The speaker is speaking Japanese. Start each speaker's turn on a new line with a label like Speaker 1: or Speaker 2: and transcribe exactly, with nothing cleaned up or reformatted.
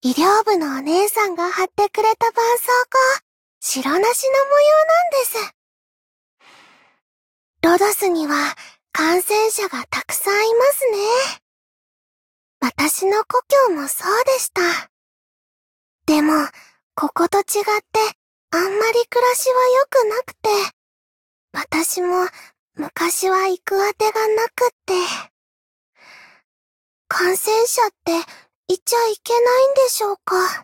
Speaker 1: 医療部のお姉さんが貼ってくれた絆創膏、白なしの模様なんです。ロドスには感染者がたくさんいますね。私の故郷もそうでした。でも、ここと違ってあんまり暮らしは良くなくて、私も昔は行くあてがなくって。感染者っていちゃいけないんでしょうか？